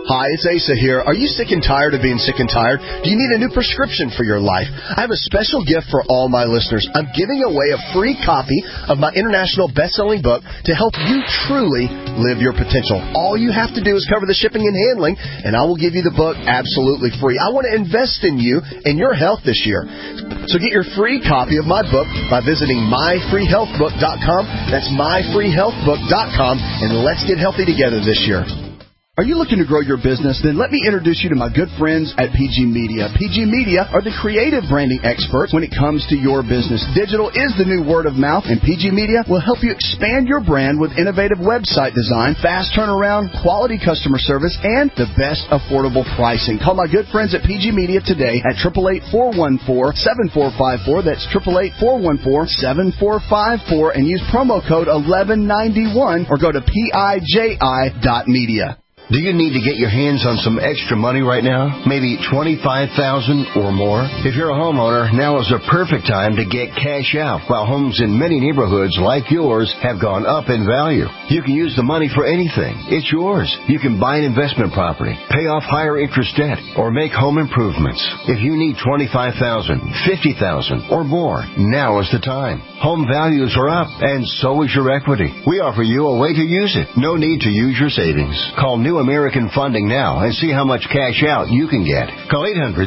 Hi, it's Asa here. Are you sick and tired of being sick and tired? Do you need a new prescription for your life? I have a special gift for all my listeners. I'm giving away a free copy of my international best-selling book to help you truly live your potential. All you have to do is cover the shipping and handling, and I will give you the book absolutely free. I want to invest in you and your health this year. So get your free copy of my book by visiting myfreehealthbook.com. That's myfreehealthbook.com, and let's get healthy together this year. Are you looking to grow your business? Then let me introduce you to my good friends at PG Media. PG Media are the creative branding experts when it comes to your business. Digital is the new word of mouth, and PG Media will help you expand your brand with innovative website design, fast turnaround, quality customer service, and the best affordable pricing. Call my good friends at PG Media today at 888-414-7454. That's 888-414-7454, and use promo code 1191 or go to PIJI.media. Do you need to get your hands on some extra money right now? Maybe $25,000 or more? If you're a homeowner, now is the perfect time to get cash out. While homes in many neighborhoods like yours have gone up in value, you can use the money for anything. It's yours. You can buy an investment property, pay off higher interest debt, or make home improvements. If you need $25,000, $50,000 or more, now is the time. Home values are up, and so is your equity. We offer you a way to use it. No need to use your savings. Call New American Funding now and see how much cash out you can get. Call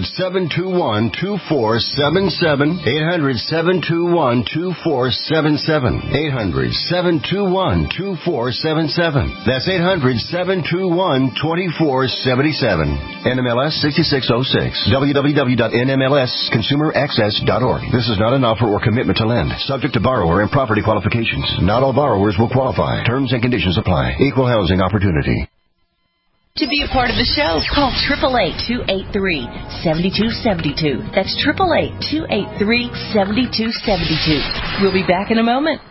800-721-2477. 800-721-2477. 800-721-2477. That's 800-721-2477. NMLS 6606. www.nmlsconsumeraccess.org. This is not an offer or commitment to lend. Subject to borrower and property qualifications. Not all borrowers will qualify. Terms and conditions apply. Equal housing opportunity. To be a part of the show, call 888-283-7272. That's 888-283-7272. We'll be back in a moment.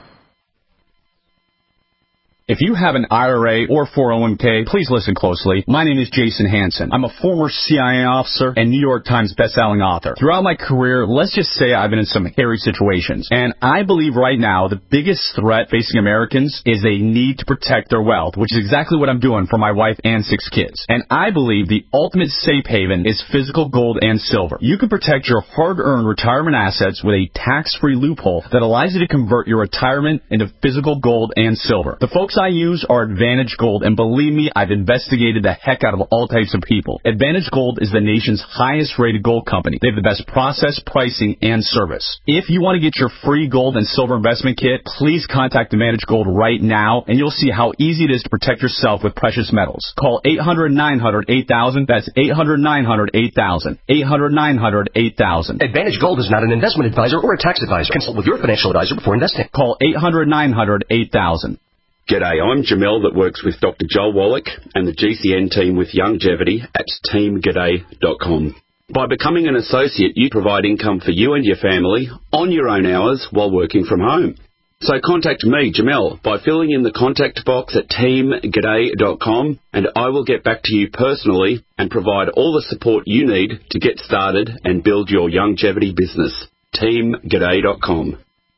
If you have an IRA or 401k, please listen closely. My name is Jason Hansen. I'm a former CIA officer and New York Times bestselling author. Throughout my career, let's just say I've been in some hairy situations. And I believe right now the biggest threat facing Americans is they need to protect their wealth, which is exactly what I'm doing for my wife and 6 kids. And I believe the ultimate safe haven is physical gold and silver. You can protect your hard-earned retirement assets with a tax-free loophole that allows you to convert your retirement into physical gold and silver. The folks I use are Advantage Gold, and believe me, I've investigated the heck out of all types of people. Advantage Gold is the nation's highest-rated gold company. They have the best process, pricing, and service. If you want to get your free gold and silver investment kit, please contact Advantage Gold right now, and you'll see how easy it is to protect yourself with precious metals. Call 800-900-8000. That's 800-900-8000. 800-900-8000. Advantage Gold is not an investment advisor or a tax advisor. Consult with your financial advisor before investing. Call 800-900-8000. G'day, I'm Jamel that works with Dr. Joel Wallach and the GCN team with Longevity at teamg'day.com. By becoming an associate, you provide income for you and your family on your own hours while working from home. So contact me, Jamel, by filling in the contact box at teamg'day.com, and I will get back to you personally and provide all the support you need to get started and build your longevity business. teamg'day.com.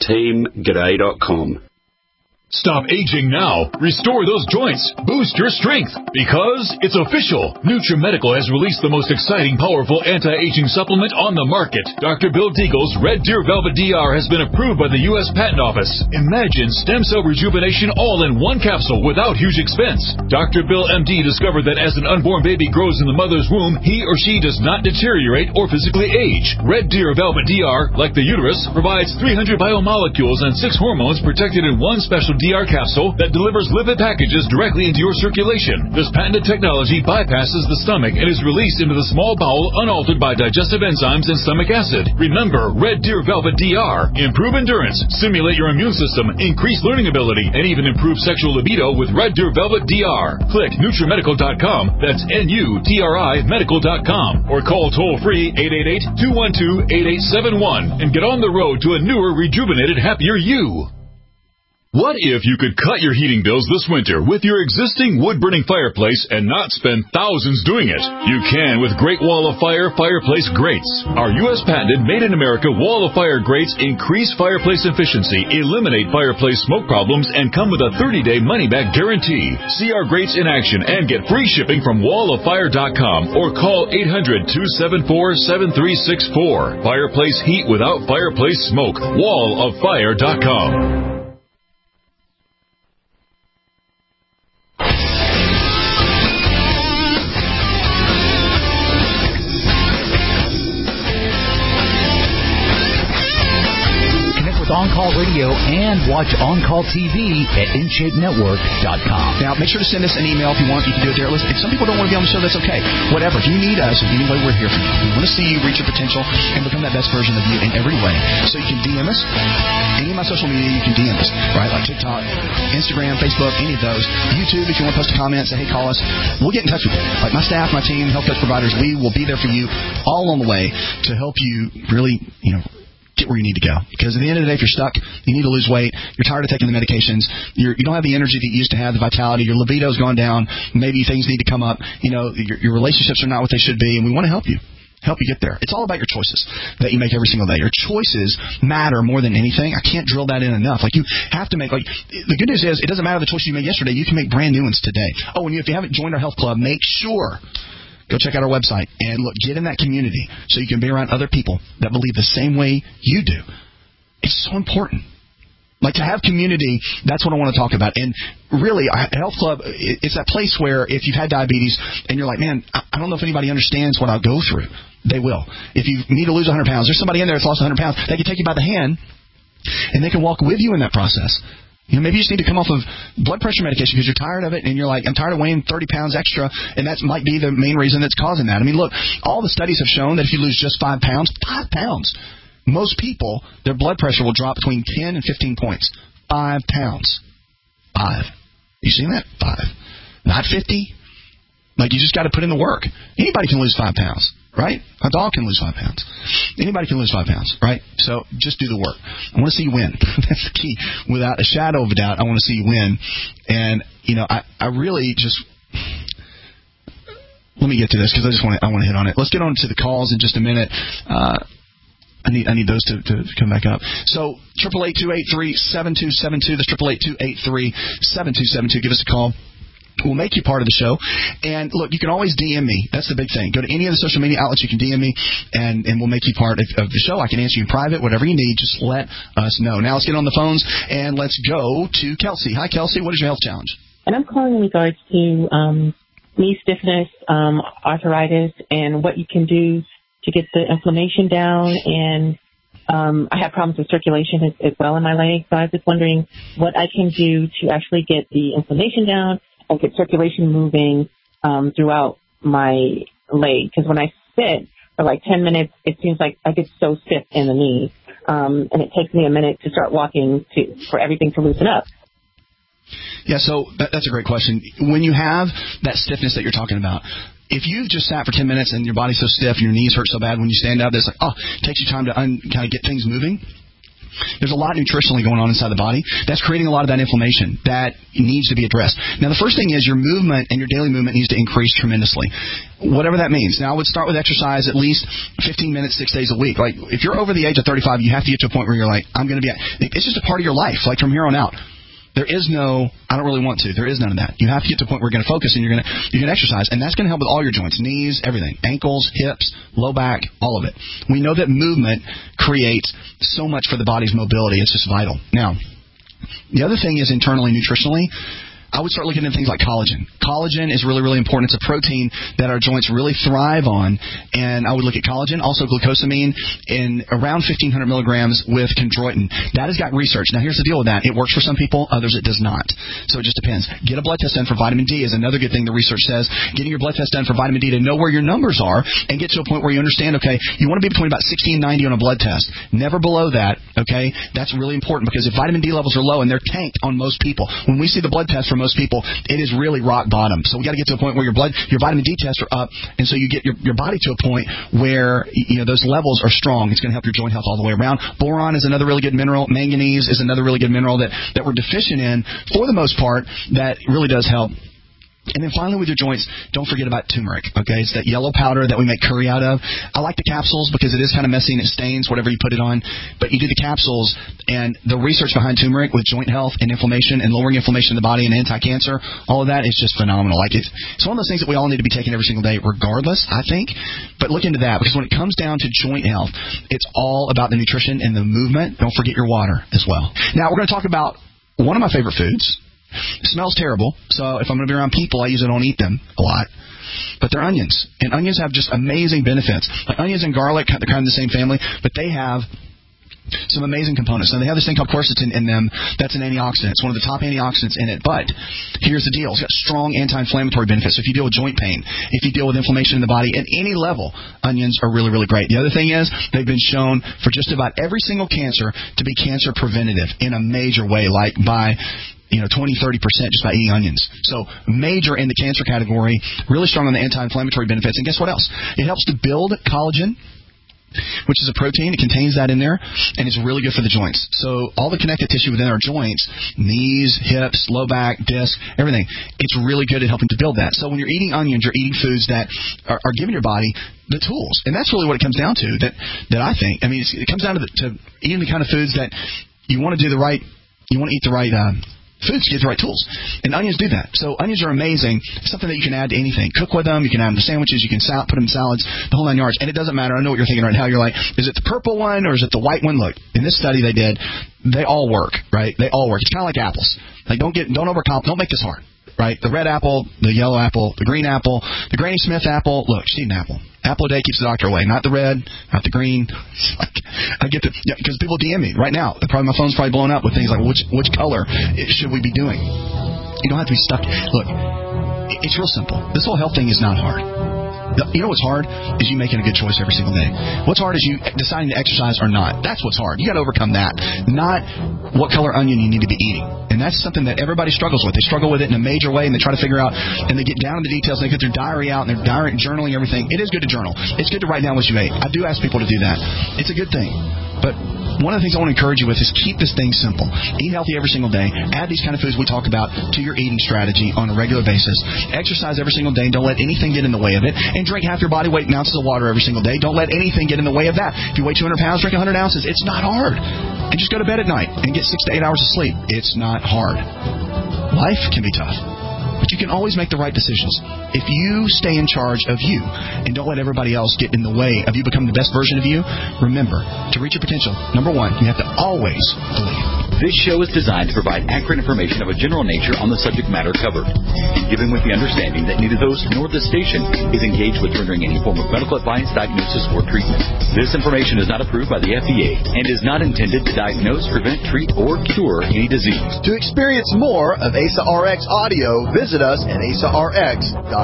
teamg'day.com. Stop aging now. Restore those joints. Boost your strength. Because it's official. NutriMedical has released the most exciting, powerful anti-aging supplement on the market. Dr. Bill Deagle's Red Deer Velvet DR has been approved by the U.S. Patent Office. Imagine stem cell rejuvenation all in one capsule without huge expense. Dr. Bill MD discovered that as an unborn baby grows in the mother's womb, he or she does not deteriorate or physically age. Red Deer Velvet DR, like the uterus, provides 300 biomolecules and 6 hormones protected in one special DR capsule that delivers lipid packages directly into your circulation. This patented technology bypasses the stomach and is released into the small bowel unaltered by digestive enzymes and stomach acid. Remember, Red Deer Velvet DR. Improve endurance, stimulate your immune system, increase learning ability, and even improve sexual libido with Red Deer Velvet DR. Click NutriMedical.com, that's NUTRI Medical.com, or call toll-free 888-212-8871 and get on the road to a newer, rejuvenated, happier you. What if you could cut your heating bills this winter with your existing wood-burning fireplace and not spend thousands doing it? You can with Great Wall of Fire fireplace grates. Our U.S. patented made-in-America Wall of Fire grates increase fireplace efficiency, eliminate fireplace smoke problems, and come with a 30-day money-back guarantee. See our grates in action and get free shipping from walloffire.com or call 800-274-7364. Fireplace heat without fireplace smoke. walloffire.com. On Call Radio and watch On Call TV at InShapeNetwork.com. Now, make sure to send us an email if you want. You can do it there. Listen, if some people don't want to be on the show, that's okay. Whatever. If you need us, if anybody, we're here for you. We want to see you reach your potential and become that best version of you in every way. So you can DM us. Any of my social media, you can DM us, right? Like TikTok, Instagram, Facebook, any of those. YouTube, if you want to post a comment, say, hey, call us. We'll get in touch with you. Like my staff, my team, health coach providers, we will be there for you all on the way to help you really, get where you need to go. Because at the end of the day, if you're stuck, you need to lose weight, you're tired of taking the medications, you don't have the energy that you used to have, the vitality, your libido's gone down, maybe things need to come up, your relationships are not what they should be, and we want to help you get there. It's all about your choices that you make every single day. Your choices matter more than anything. I can't drill that in enough. You have to make, the good news is, it doesn't matter the choices you made yesterday, you can make brand new ones today. Oh, and if you haven't joined our health club, make sure go check out our website and get in that community so you can be around other people that believe the same way you do. It's so important. To have community, that's what I want to talk about. And really, a health club, it's that place where if you've had diabetes and you're like, man, I don't know if anybody understands what I'll go through. They will. If you need to lose 100 pounds, there's somebody in there that's lost 100 pounds. They can take you by the hand and they can walk with you in that process. Maybe you just need to come off of blood pressure medication because you're tired of it and you're like, I'm tired of weighing 30 pounds extra, and that might be the main reason that's causing that. Look, all the studies have shown that if you lose just 5 pounds, most people, their blood pressure will drop between 10 and 15 points. 5 pounds. 5. You seen that? 5. Not 50. You just got to put in the work. Anybody can lose 5 pounds. Right? A dog can lose 5 pounds. Anybody can lose 5 pounds, right? So just do the work. I want to see you win. That's the key. Without a shadow of a doubt, I want to see you win. And, I really just... Let me get to this because I want to hit on it. Let's get on to the calls in just a minute. I need those to come back up. So 888-283-7272. That's 888-283-7272. Give us a call. We'll make you part of the show. And, look, you can always DM me. That's the big thing. Go to any of the social media outlets. You can DM me, and we'll make you part of the show. I can answer you in private, whatever you need. Just let us know. Now let's get on the phones, and let's go to Kelsey. Hi, Kelsey. What is your health challenge? And I'm calling in regards to knee stiffness, arthritis, and what you can do to get the inflammation down. And I have problems with circulation as well in my legs. So I was just wondering what I can do to actually get the inflammation down and get circulation moving throughout my leg. Because when I sit for 10 minutes, it seems like I get so stiff in the knees. And it takes me a minute to start walking for everything to loosen up. Yeah, so that's a great question. When you have that stiffness that you're talking about, if you've just sat for 10 minutes and your body's so stiff and your knees hurt so bad when you stand up, it's it takes you time to kind of get things moving. There's a lot nutritionally going on inside the body that's creating a lot of that inflammation that needs to be addressed. Now, the first thing is your movement and your daily movement needs to increase tremendously, whatever that means. Now, I would start with exercise at least 15 minutes, 6 days a week. If you're over the age of 35, you have to get to a point where you're like, I'm going to be it's just a part of your life, from here on out. There is no, I don't really want to. There is none of that. You have to get to a point where you're going to focus and you're going to exercise. And that's going to help with all your joints, knees, everything, ankles, hips, low back, all of it. We know that movement creates so much for the body's mobility. It's just vital. Now, the other thing is internally, nutritionally, I would start looking at things like collagen. Collagen is really, really important. It's a protein that our joints really thrive on. And I would look at collagen, also glucosamine, in around 1,500 milligrams with chondroitin. That has got research. Now, here's the deal with that. It works for some people. Others, it does not. So it just depends. Get a blood test done for vitamin D is another good thing the research says. Getting your blood test done for vitamin D to know where your numbers are and get to a point where you understand, okay, you want to be between about 60 and 90 on a blood test. Never below that, okay? That's really important because if vitamin D levels are low and they're tanked on most people, when we see the blood test from most people, it is really rock bottom. So we got to get to a point where your vitamin D tests are up, and so you get your body to a point where those levels are strong. It's going to help your joint health all the way around. Boron is another really good mineral. Manganese is another really good mineral that we're deficient in for the most part. That really does help. And then finally, with your joints, don't forget about turmeric, okay? It's that yellow powder that we make curry out of. I like the capsules because it is kind of messy and it stains whatever you put it on. But you do the capsules, and the research behind turmeric with joint health and inflammation and lowering inflammation in the body and anti-cancer, all of that is just phenomenal. Like it's one of those things that we all need to be taking every single day regardless, I think. But look into that, because when it comes down to joint health, it's all about the nutrition and the movement. Don't forget your water as well. Now, we're going to talk about one of my favorite foods. It smells terrible, so if I'm going to be around people, I usually don't eat them a lot. But they're onions, and onions have just amazing benefits. Like onions and garlic, they're kind of the same family, but they have some amazing components. Now, they have this thing called quercetin in them. That's an antioxidant. It's one of the top antioxidants in it. But here's the deal. It's got strong anti-inflammatory benefits. So if you deal with joint pain, if you deal with inflammation in the body at any level, onions are really, really great. The other thing is they've been shown for just about every single cancer to be cancer preventative in a major way, like by 20-30% just by eating onions. So major in the cancer category, really strong on the anti-inflammatory benefits. And guess what else? It helps to build collagen, which is a protein. It contains that in there, and it's really good for the joints. So all the connective tissue within our joints, knees, hips, low back, disc, everything, it's really good at helping to build that. So when you're eating onions, you're eating foods that are giving your body the tools. And that's really what it comes down to, that I think. I mean, it comes down to eating the kind of foods that you want to eat the right foods to get the right tools. And onions do that. So onions are amazing. It's something that you can add to anything. Cook with them. You can add them to sandwiches. You can put them in salads, the whole 9 yards. And it doesn't matter. I know what you're thinking right now. You're like, is it the purple one or is it the white one? Look, in this study they did, they all work, right? They all work. It's kind of like apples. Like don't make this hard, right? The red apple, the yellow apple, the green apple, the Granny Smith apple. Look, just eat an apple. Apple a day keeps the doctor away. Not the red, not the green. I get because people DM me right now. My phone's probably blowing up with things like, which color should we be doing? You don't have to be stuck. Look, it's real simple. This whole health thing is not hard. You know what's hard is you making a good choice every single day. What's hard is you deciding to exercise or not. That's what's hard. You got to overcome that. Not what color onion you need to be eating. And that's something that everybody struggles with. They struggle with it in a major way, and they try to figure out, and they get down to the details, and they get their diary out, and they're journaling everything. It is good to journal. It's good to write down what you ate. I do ask people to do that. It's a good thing. But one of the things I want to encourage you with is keep this thing simple. Eat healthy every single day. Add these kind of foods we talk about to your eating strategy on a regular basis. Exercise every single day. Don't let anything get in the way of it. And drink half your body weight in ounces of water every single day. Don't let anything get in the way of that. If you weigh 200 pounds, drink 100 ounces. It's not hard. And just go to bed at night and get 6 to 8 hours of sleep. It's not hard. Life can be tough, but you can always make the right decisions if you stay in charge of you and don't let everybody else get in the way of you becoming the best version of you. Remember, to reach your potential, number one, you have to always believe. This show is designed to provide accurate information of a general nature on the subject matter covered, given with the understanding that neither the host nor the station is engaged with rendering any form of medical advice, diagnosis, or treatment. This information is not approved by the FDA and is not intended to diagnose, prevent, treat, or cure any disease. To experience more of ASA RX audio, visit us at asarx.com.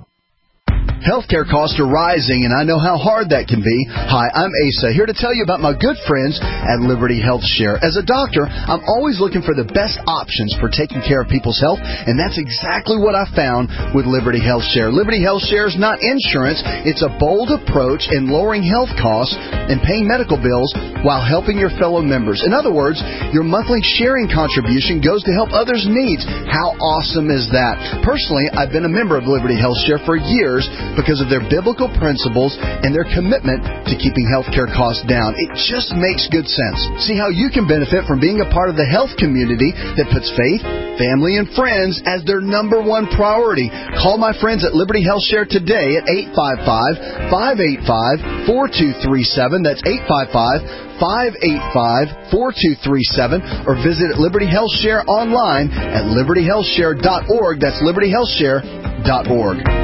Healthcare costs are rising, and I know how hard that can be. Hi, I'm Asa, here to tell you about my good friends at Liberty Health Share. As a doctor, I'm always looking for the best options for taking care of people's health, and that's exactly what I found with Liberty Health Share. Liberty Health Share is not insurance. It's a bold approach in lowering health costs and paying medical bills while helping your fellow members. In other words, your monthly sharing contribution goes to help others' needs. How awesome is that? Personally, I've been a member of Liberty Health Share for years because of their biblical principles and their commitment to keeping healthcare costs down. It just makes good sense. See how you can benefit from being a part of the health community that puts faith, family, and friends as their number one priority. Call my friends at Liberty Health Share today at 855-585-4237. That's 855-585-4237, or visit Liberty Health Share online at libertyhealthshare.org. That's libertyhealthshare.org.